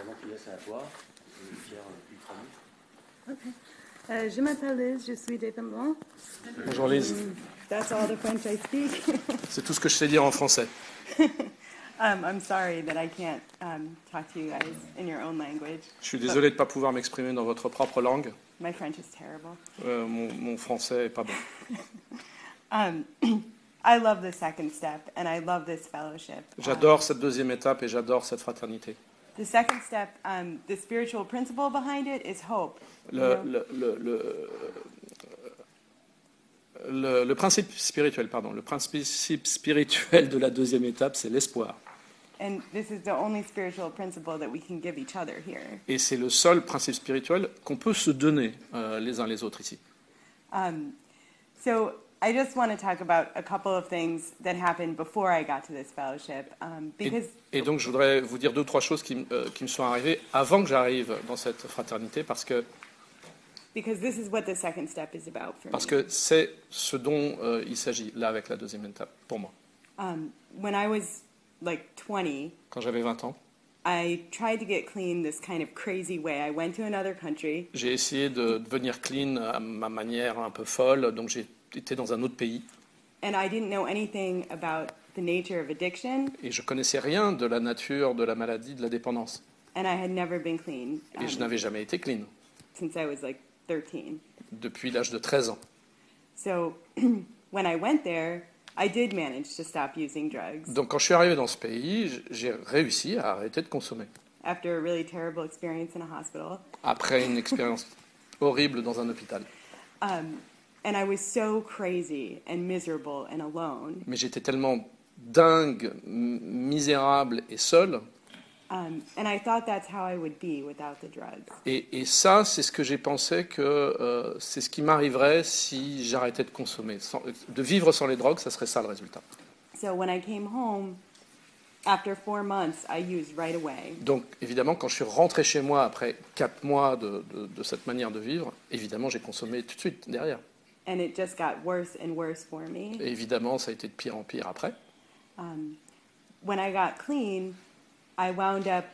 Avant qu'il laisse à toi, Pierre ultra Okay. Je m'appelle Liz, je suis d'Étambon. Bonjour Lise. That's all the French I speak. C'est tout ce que je sais dire en français. I'm sorry that I can't talk to you guys in your own language. Je suis désolé de ne pas pouvoir m'exprimer dans votre propre langue. My French is terrible. Mon français est pas bon. I love the second step and I love this fellowship. J'adore cette deuxième étape et j'adore cette fraternité. The second step, the spiritual principle behind it is hope. Le principe spirituel, le principe spirituel de la deuxième étape, c'est l'espoir. And this is the only spiritual principle that we can give each other here. Et c'est le seul principe spirituel qu'on peut se donner les uns les autres ici. So I just want to talk about a couple of things that happened before I got to this fellowship, because Et donc je voudrais vous dire deux ou trois choses qui me sont arrivées avant que j'arrive dans cette fraternité parce que this is what the second step is about for Parce me. que c'est ce dont il s'agit là avec la deuxième étape pour moi. When I was like 20, Quand j'avais 20 ans, I tried to get clean this kind of crazy way. I went to another country j'ai essayé de devenir clean à ma manière un peu folle, donc j'ai été dans un autre pays and I didn't know anything about the nature of addiction, et je connaissais rien de la nature de la maladie, de la dépendance. and I had never been clean Et je n'avais jamais été clean since I was like 13. depuis l'âge de 13 ans. So when I went there, I did manage to stop using drugs Donc quand je suis arrivé dans ce pays, j'ai réussi à arrêter de consommer. after a really terrible experience in a hospital. Après une expérience horrible dans un hôpital. And I was so crazy and miserable and alone. Mais j'étais tellement dingue, misérable et seul. And I thought that's how I would be without the drugs. Et ça, c'est ce que j'ai pensé que c'est ce qui m'arriverait si j'arrêtais de consommer. De vivre sans les drogues, ça serait ça le résultat. So when I came home, after 4 months, I used right away. Donc évidemment, quand je suis rentré chez moi après 4 mois de cette manière de vivre, évidemment, j'ai consommé tout de suite derrière. And it just got worse and worse for me. Et évidemment, ça a été de pire en pire après. When I got clean, I wound up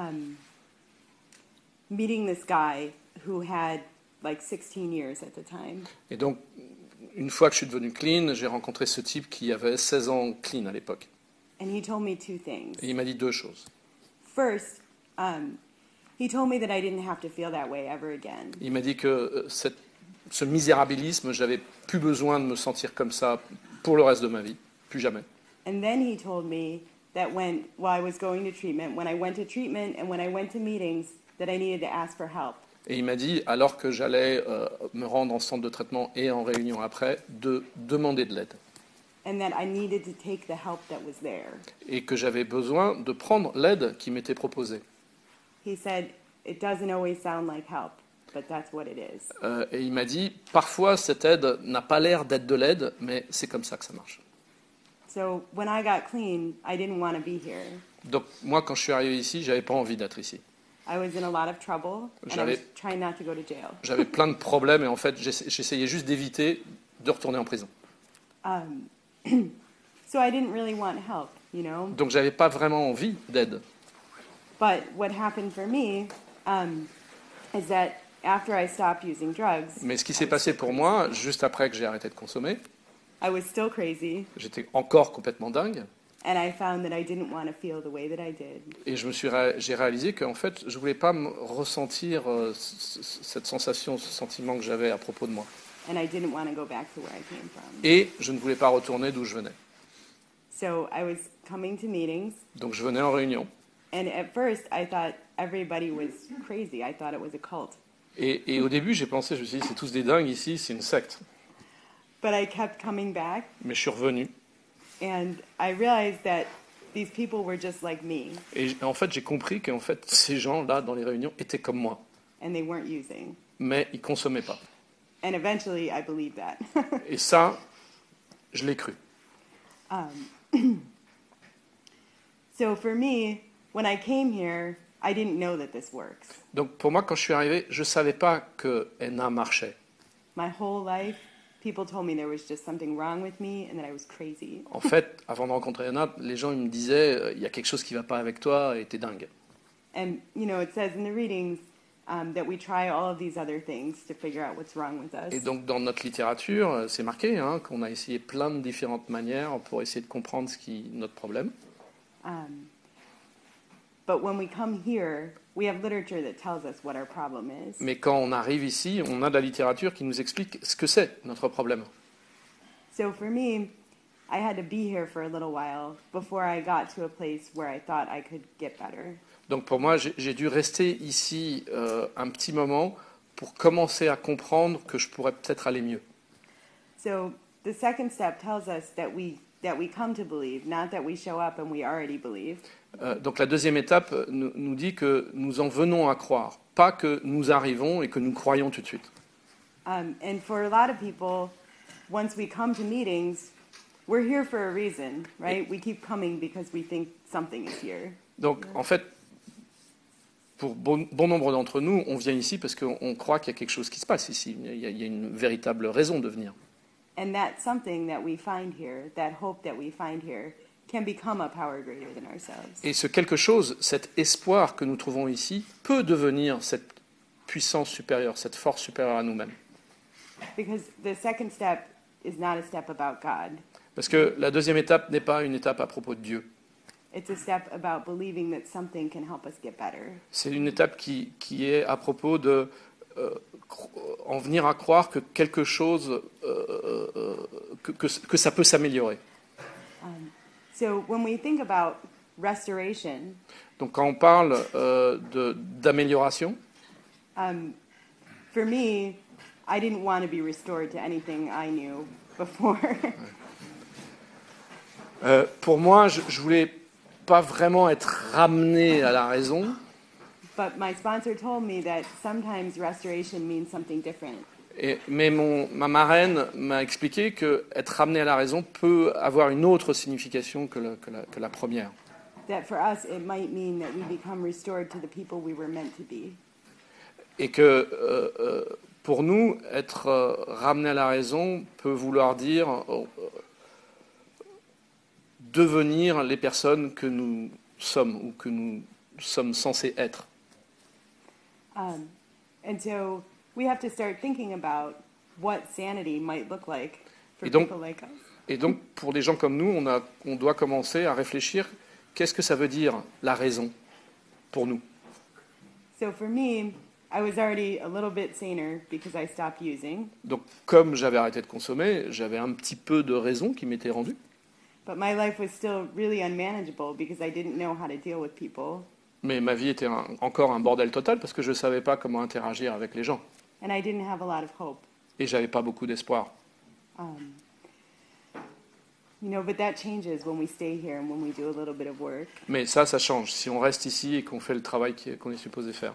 meeting this guy who had like 16 years at the time. Et donc, une fois que je suis devenu clean, j'ai rencontré ce type qui avait 16 ans clean à l'époque. And he told me two things. Et il m'a dit deux choses. First, he told me that I didn't have to feel that way ever again. Il m'a dit que ce misérabilisme, j'avais plus besoin de me sentir comme ça pour le reste de ma vie, plus jamais. And then he told me that while I was going to treatment, when I went to treatment and when I went to meetings, that I needed to ask for help. Et il m'a dit, alors que j'allais me rendre en centre de traitement et en réunion après, de demander de l'aide. And that I needed to take the help that was there. Et que j'avais besoin de prendre l'aide qui m'était proposée. He said, it doesn't always sound like help, but that's what it is. Et il m'a dit, parfois cette aide n'a pas l'air d'être de l'aide, mais c'est comme ça que ça marche. So when I got clean, I didn't want to be here. Donc moi, quand je suis arrivé ici, j'avais pas envie d'être ici. I was in a lot of trouble, and I was trying not to go to jail. J'avais plein de problèmes et en fait, j'essayais juste d'éviter de retourner en prison. So I didn't really want help, you know. Donc j'avais pas vraiment envie d'aide. But what happened for me is that after I stopped using drugs, Mais ce qui s'est passé pour moi, juste après que j'ai arrêté de consommer, I was still crazy, j'étais encore complètement dingue. and I found that I didn't want to feel the way that I did. Et j'ai réalisé qu'en fait, je voulais pas me ressentir cette sensation, ce sentiment que j'avais à propos de moi. And I didn't want to go back to where I came from. Et je ne voulais pas retourner d'où je venais. So I was coming to meetings, Donc je venais en réunion. and at first I thought everybody was crazy. I thought it was a cult. Et au début, j'ai pensé, je me suis dit, c'est tous des dingues ici, c'est une secte. But I kept coming back, Mais je suis revenu. and I realized that these people were just like me, Et en fait, j'ai compris qu'en fait, ces gens-là, dans les réunions, étaient comme moi. and they weren't using. Mais ils consommaient pas. And eventually I believed that. Et ça, je l'ai cru. So for me, when I came here, I didn't know that this works. Donc pour moi, quand je suis arrivé, je ne savais pas que ENA marchait. My whole life, people told me there was just something wrong with me and that I was crazy. En fait, avant de rencontrer ENA, les gens ils me disaient il y a quelque chose qui ne va pas avec toi et t'es dingue. And, it says in the readings that we try all of these other things to figure out what's wrong with us. Et donc dans notre littérature, c'est marqué qu'on a essayé plein de différentes manières pour essayer de comprendre ce qui est notre problème. But when we come here, we have literature that tells us what our problem is. Mais quand on arrive ici, on a de la littérature qui nous explique ce que c'est notre problème. So for me, I had to be here for a little while before I got to a place where I thought I could get better. Donc pour moi, j'ai dû rester ici un petit moment pour commencer à comprendre que je pourrais peut-être aller mieux. So the second step tells us that we come to believe, not that we show up and we already believe. Donc la deuxième étape nous dit que nous en venons à croire, pas que nous arrivons et que nous croyons tout de suite. And for a lot of people, once we come to meetings, we're here for a reason, right? We keep coming because we think something is here. Donc en fait, pour bon nombre d'entre nous, on vient ici parce qu'on croit qu'il y a quelque chose qui se passe ici. Il y a une véritable raison de venir. And that something that we find here, that hope that we find here, can become a power greater than ourselves. Et ce quelque chose, cet espoir que nous trouvons ici, peut devenir cette puissance supérieure, cette force supérieure à nous-mêmes. Because the second step is not a step about God. Parce que la deuxième étape n'est pas une étape à propos de Dieu. It's a step about believing that something can help us get better. C'est une étape qui est à propos de en venir à croire que quelque chose, que ça peut s'améliorer. So when we think about restoration, Donc quand on parle d'amélioration, for me, I didn't want to be restored to anything I knew before. pour moi, je voulais pas vraiment être ramené à la raison. But my sponsor told me that sometimes restoration means something different. Mais ma marraine m'a expliqué que être ramené à la raison peut avoir une autre signification que la première. That for us, it might mean that we become restored to the people we were meant to be. Et que pour nous, être ramené à la raison peut vouloir dire devenir les personnes que nous sommes ou que nous sommes censés être. And so we have to start thinking about what sanity might look like for Et donc, people like us. Et donc, pour des gens comme nous, on doit commencer à réfléchir qu'est-ce que ça veut dire la raison pour nous. So for me, I was already a little bit saner because I stopped using. Donc, comme j'avais arrêté de consommer, j'avais un petit peu de raison qui m'était rendue. But my life was still really unmanageable because I didn't know how to deal with people. Mais ma vie était encore un bordel total parce que je ne savais pas comment interagir avec les gens. And I didn't have a lot of hope. Et j'avais pas beaucoup d'espoir. But that changes when we stay here and when we do a little bit of work. Mais ça change si on reste ici et qu'on fait le travail qu'on est supposé faire.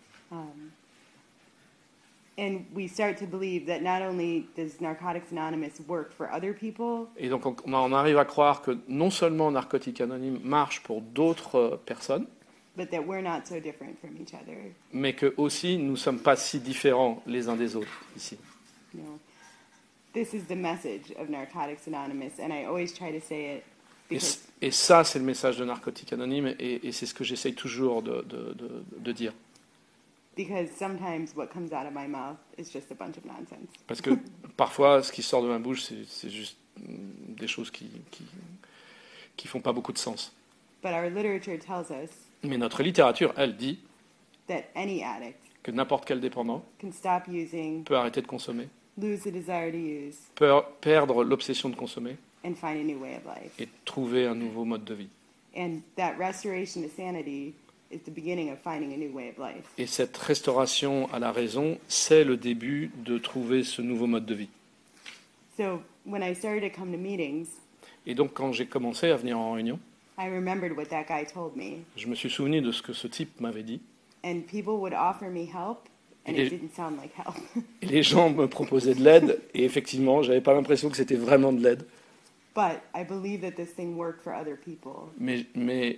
And we start to believe that not only does Narcotics Anonymous work for other people, Et donc on arrive à croire que non seulement Narcotiques Anonymes marche pour d'autres personnes, but that we're not so different from each other. mais que aussi nous ne sommes pas si différents les uns des autres ici. This is the message of Narcotics Anonymous, and I always try to say it because Et ça, c'est le message de Narcotiques Anonymes, et c'est ce que j'essaye toujours de dire. Because sometimes what comes out of my mouth is just a bunch of nonsense. Parce que parfois, ce qui sort de ma bouche, c'est juste des choses qui font pas beaucoup de sens. But our literature tells us Mais notre littérature, elle, dit that any addict que n'importe quel dépendant can stop using, peut arrêter de consommer, lose the desire to use, peut perdre l'obsession de consommer and find a new way of life. et trouver un nouveau mode de vie. And that restoration to sanity is the beginning of finding a new way of life. Et cette restauration à la raison, c'est le début de trouver ce nouveau mode de vie. So when I started to come to meetings, Et donc, quand j'ai commencé à venir en réunion, I remembered what that guy told me. je me suis souvenu de ce que ce type m'avait dit. And people would offer me help, and Et- it didn't sound like help. Et les gens me proposaient de l'aide, et effectivement, j'avais pas l'impression que c'était vraiment de l'aide. But I believe that this thing worked for other people. Mais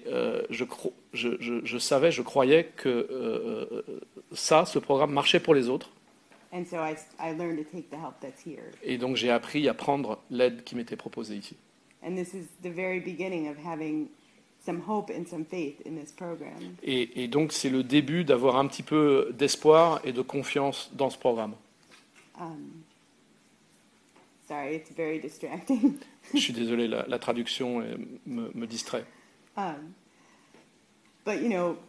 je savais, je croyais que ce programme marchait pour les autres. And so I learned to take the help that's here. Et donc j'ai appris à prendre l'aide qui m'était proposée ici. And this is the very beginning of having some hope and some faith in this program. Et donc, c'est le début d'avoir un petit peu d'espoir et de confiance dans ce programme. Sorry, it's very distracting. Je suis désolé, la traduction me distrait. But, you know,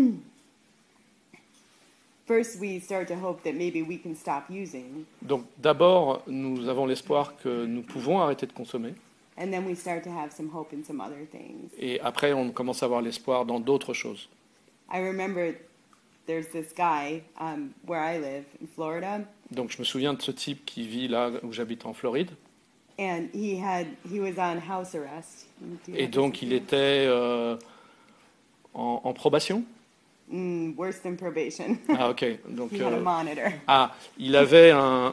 first we start to hope that maybe we can stop using, Donc, d'abord, nous avons l'espoir que nous pouvons arrêter de consommer. and then we start to have some hope in some other things. Et après, on commence à avoir l'espoir dans d'autres choses. I remember there's this guy where I live in Florida, Donc, je me souviens de ce type qui vit là où j'habite en Floride. and he was on house arrest. Do you Et have donc, this il with you? était en probation. Worse than probation. Ah, ok. Donc, He had a monitor. il avait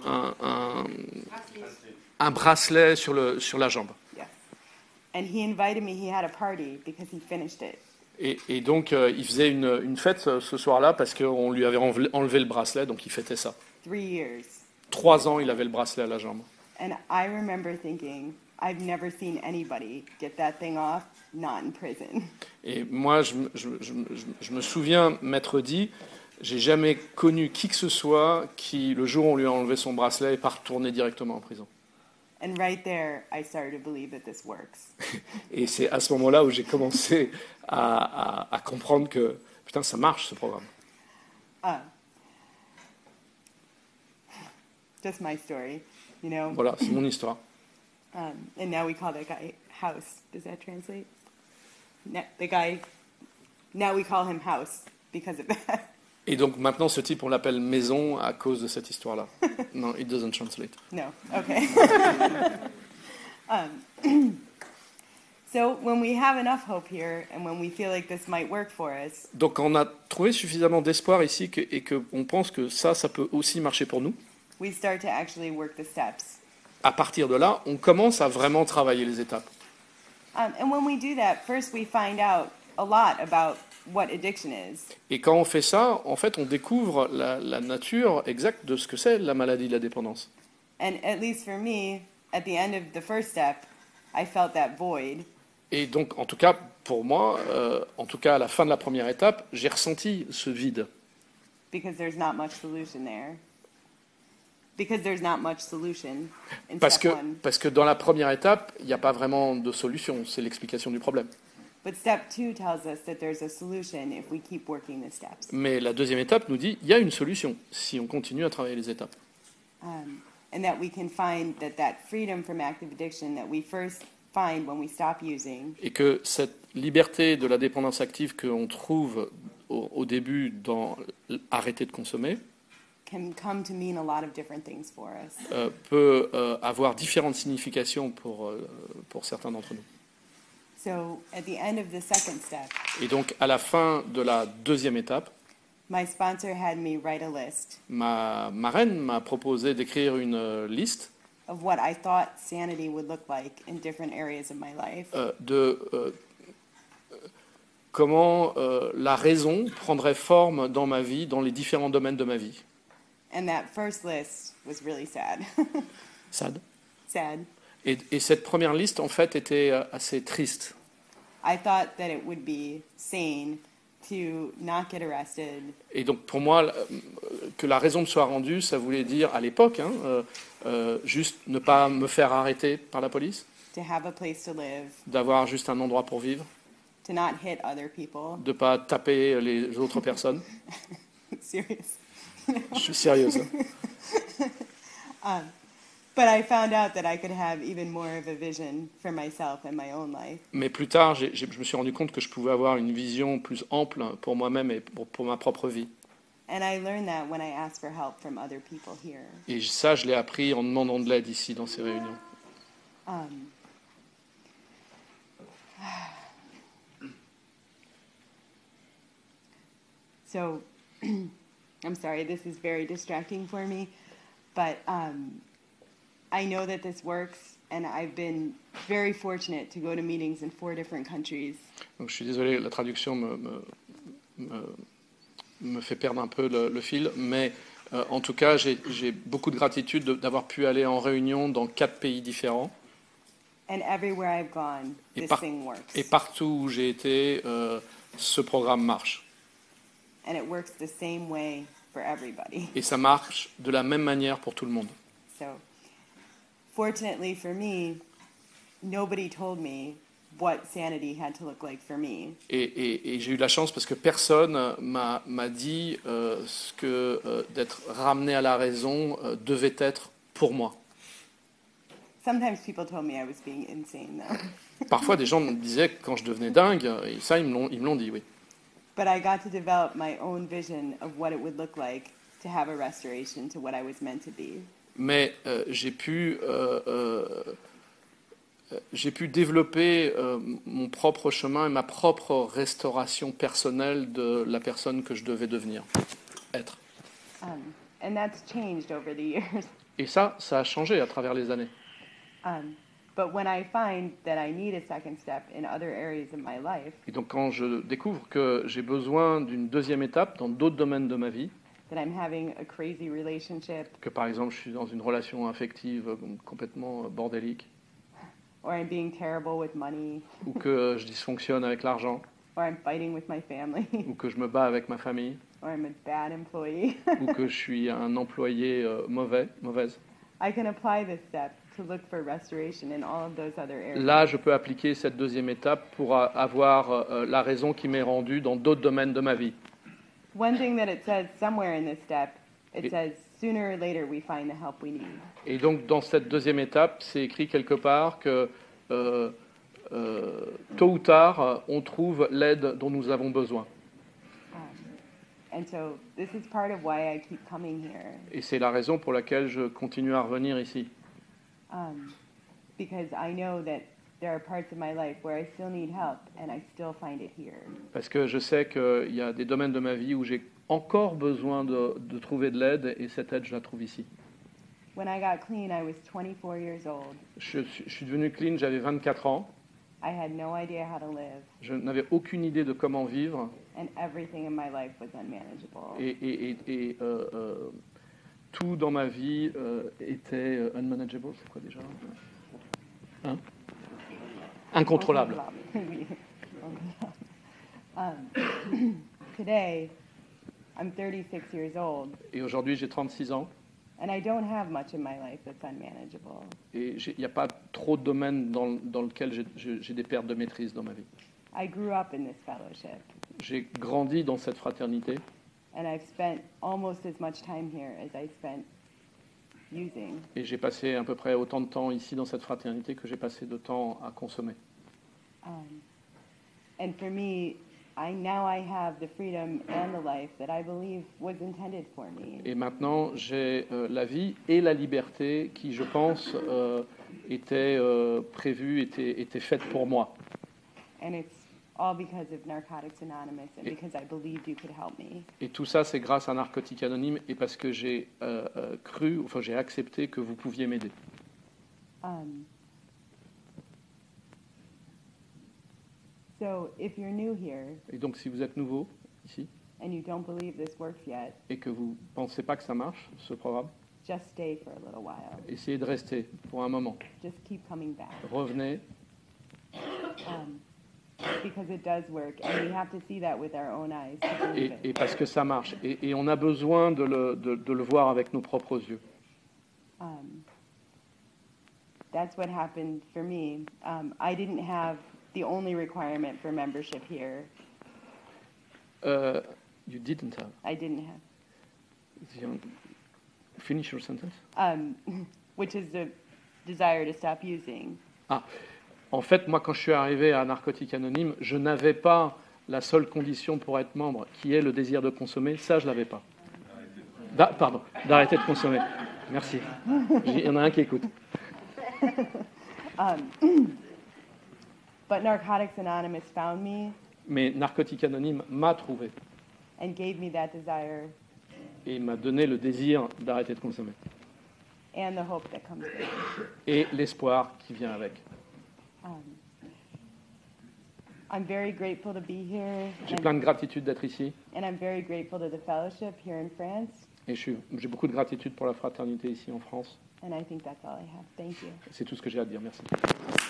un bracelet sur la jambe. Yes. And he invited me. He had a party because he finished it. Et donc, il faisait une fête ce soir-là parce qu'on lui avait enlevé le bracelet, donc il fêtait ça. 3 years. 3 ans, il avait le bracelet à la jambe. And I remember thinking, I've never seen anybody get that thing off, not in prison. Et moi, je me souviens m'être dit, j'ai jamais connu qui que ce soit qui, le jour où on lui a enlevé son bracelet, est pas retourné directement en prison. And right there, I started to believe that this works. Et c'est à ce moment-là où j'ai commencé à comprendre que, putain, ça marche ce programme. Just my story, you know. Voilà, c'est mon histoire. And now we call that guy House. Does that translate? The guy, now we call him House because of that. Et donc maintenant, ce type, on l'appelle Maison à cause de cette histoire-là. Non, it doesn't translate. No, okay. So when we have enough hope here and when we feel like this might work for us, Donc on a trouvé suffisamment d'espoir ici et qu'on pense que ça peut aussi marcher pour nous. we start to actually work the steps. À partir de là, on commence à vraiment travailler les étapes. And when we do that, first we find out a lot about what addiction is. Et quand on fait ça, en fait, on découvre la nature exacte de ce que c'est la maladie de la dépendance. And at least for me, at the end of the first step, I felt that void. Et donc, en tout cas, pour moi, en tout cas à la fin de la première étape, j'ai ressenti ce vide. Because there's not much solution there. Because there's not much solution in Parce step que, one. parce que dans la première étape, il n'y a pas vraiment de solution, c'est l'explication du problème. But step two tells us that there's a solution if we keep working the steps. Mais la deuxième étape nous dit, il y a une solution si on continue à travailler les étapes. And that we can find that freedom from active addiction that we first find when we stop using Et que cette liberté de la dépendance active qu'on trouve au début dans arrêter de consommer can come to mean a lot of different things for us. peut avoir différentes significations pour certains d'entre nous. So at the end of the second step, Et donc, à la fin de la deuxième étape, my sponsor had me write a list ma marraine m'a proposé d'écrire une liste of what I thought sanity would look like in different areas of my life. de comment la raison prendrait forme dans ma vie, dans les différents domaines de ma vie. And that first list was really sad. Sad. Sad. Et cette première liste, en fait, était assez triste. I thought that it would be sane to not get arrested, Et donc, pour moi, que la raison me soit rendue, ça voulait dire, à l'époque, juste ne pas me faire arrêter par la police, to have a place to live, d'avoir juste un endroit pour vivre, to not hit other people. de ne pas taper les autres personnes. Serious. Je suis sérieuse. But I found out that I could have even more of a vision for myself and my own life. Mais plus tard, je me suis rendu compte que je pouvais avoir une vision plus ample pour moi-même et pour ma propre vie. And I learned that when I asked for help from other people here. Et ça, je l'ai appris en demandant de l'aide ici, dans ces réunions. So, I'm sorry, this is very distracting for me, but I know that this works, and I've been very fortunate to go to meetings in 4 different countries. Donc, je suis désolé, la traduction me fait perdre un peu le fil, mais en tout cas, j'ai beaucoup de gratitude d'avoir pu aller en réunion dans 4 pays différents. And everywhere I've gone, Et, this par- thing works. et partout où j'ai été, ce programme marche. And it works the same way for everybody. Et ça marche de la même manière pour tout le monde. So, fortunately for me, nobody told me what sanity had to look like for me. Et j'ai eu de la chance parce que personne m'a dit ce que d'être ramené à la raison devait être pour moi. Sometimes people told me I was being insane, though. Parfois, des gens me disaient que quand je devenais dingue, et ça, ils me l'ont dit, oui. But I got to develop my own vision of what it would look like to have a restoration to what I was meant to be. Mais j'ai pu développer mon propre chemin et ma propre restauration personnelle de la personne que je devais devenir, être. And that's changed over the years. Et ça a changé à travers les années. But when I find that I need a second step in other areas of my life, Et donc quand je découvre que j'ai besoin d'une deuxième étape dans d'autres domaines de ma vie, that I'm having a crazy relationship, que par exemple je suis dans une relation affective complètement bordélique, or I'm being terrible with money, ou que je dysfonctionne avec l'argent, or I'm fighting with my family, ou que je me bats avec ma famille, or I'm a bad employee, ou que je suis un employé mauvaise. I can apply this step to look for restoration in all of those other areas. Là, je peux appliquer cette deuxième étape pour avoir la raison qui m'est rendue dans d'autres domaines de ma vie. One thing that it says somewhere in this step, it Et- says sooner or later we find the help we need. Et donc, dans cette deuxième étape, c'est écrit quelque part que tôt ou tard, on trouve l'aide dont nous avons besoin. And so this is part of why I keep coming here, Et c'est la raison pour laquelle je continue à revenir ici. because I know that there are parts of my life where I still need help and I still find it here. Parce que je sais qu'il y a des domaines de ma vie où j'ai encore besoin de trouver de l'aide, et cette aide, je la trouve ici. When I got clean, I was 24 years old. Je suis devenu clean, j'avais 24 ans. I had no idea how to live, Je n'avais aucune idée de comment vivre. and everything in my life was unmanageable. Et tout dans ma vie était unmanageable, c'est quoi déjà, hein? Incontrôlable. Today, I'm 36 years old, Et aujourd'hui, j'ai 36 ans, and I don't have much in my life that's unmanageable. et il n'y a pas trop de domaines dans lesquels j'ai des pertes de maîtrise dans ma vie. I grew up in this fellowship, J'ai grandi dans cette fraternité, and I've spent almost as much time here as I spent using. et j'ai passé à peu près autant de temps ici dans cette fraternité que j'ai passé de temps à consommer. And for me, now I have the freedom and the life that I believe was intended for me. Et maintenant, j'ai la vie et la liberté qui, je pense, étaient prévues, étaient faites pour moi. And it's all because of Narcotics Anonymous and because I believed you could help me. Et tout ça, c'est grâce à Narcotiques Anonymes et parce que j'ai j'ai accepté que vous pouviez m'aider. So if you're new here Et donc, si vous êtes nouveau ici and you don't believe this works yet, et que vous ne pensez pas que ça marche, ce programme, just stay for a little while. essayez de rester pour un moment. Just keep coming back. Revenez, Because it does work, and we have to see that with our own eyes to believe et it. parce que ça marche. Et on a besoin de le voir avec nos propres yeux. That's what happened for me. I didn't have the only requirement for membership here. You didn't have. I didn't have, Finish your sentence. which is the desire to stop using. Ah, en fait, moi, quand je suis arrivé à Narcotiques Anonymes, je n'avais pas la seule condition pour être membre, qui est le désir de consommer. Ça, je l'avais pas. Pardon, d'arrêter de consommer. Merci. Il y en a un qui écoute. But Narcotics Anonymous found me Mais Narcotiques Anonymes m'a trouvé and gave me that desire et m'a donné le désir d'arrêter de consommer. and the hope that comes with it. Et l'espoir qui vient avec. I'm very grateful to be here, J'ai plein de gratitude d'être ici. and I'm very grateful to the fellowship here in France, Et j'ai beaucoup de gratitude pour la fraternité ici en France. and I think that's all I have. Thank you. C'est tout ce que j'ai à dire. Merci.